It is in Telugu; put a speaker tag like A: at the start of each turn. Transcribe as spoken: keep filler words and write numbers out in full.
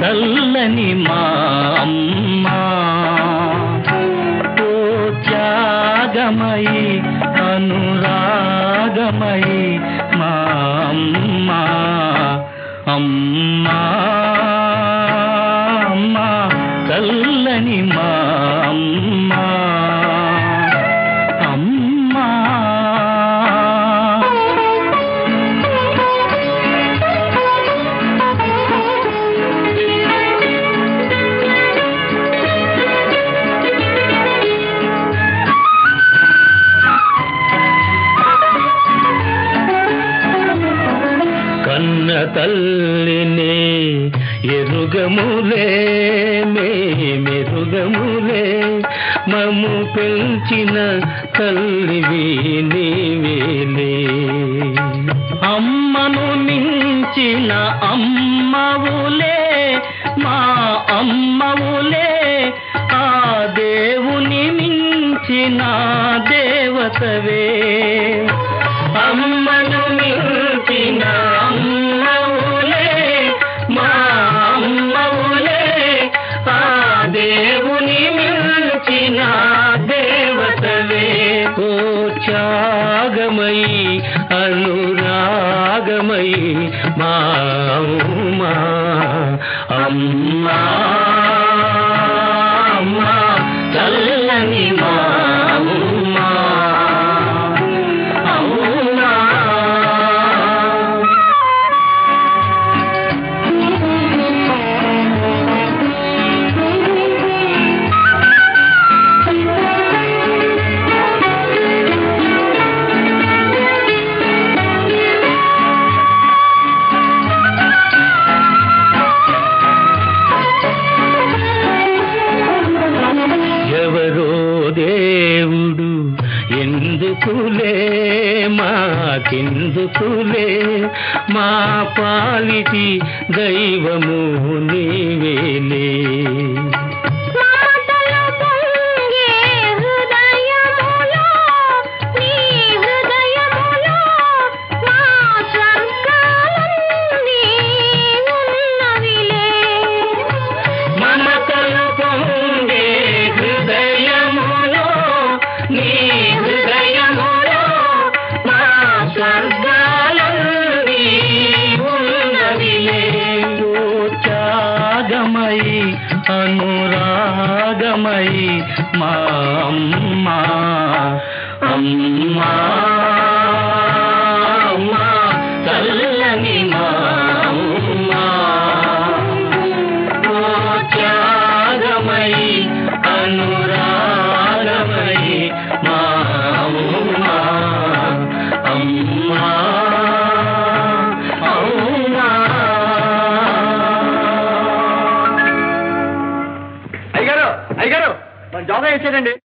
A: చల్లని మా అమ్మ ఓ త్యాగమయి అనురాగమయి మా అమ్మ అమ్మా అమ్మా చల్లని మా అమ్మ అమ్మా కన్న తల్లిని ఎరుగములే మేమెరుగములే మము పెంచిన తల్లివి నీవేలే అమ్మను మించిన అమ్మవులే మా అమ్మవులే ఆ దేవుని మించిన దేవతవే అమ్మను మించిన అమ్మవులే మా అమ్మవులే ఆ దేవుని మించిన దేవతవే ఓ త్యాగమయి అనురాగమయి మా అమ్మా అమ్మా అమ్మా చల్లని మా అమ్మా అమ్మా దేవుడు ఎందుకులే మాకెందుకులే మా పాలిటి దైవము నీవేలే త్యాగమయి అనురాగమయి మా అమ్మా అమ్మా అమ్మా చల్లని మా అమ్మా ఓ త్యాగమయి అనురాగమయి మా అమ్మా అమ్మా
B: అయ్యగారు మన జోగా వేసాడండి.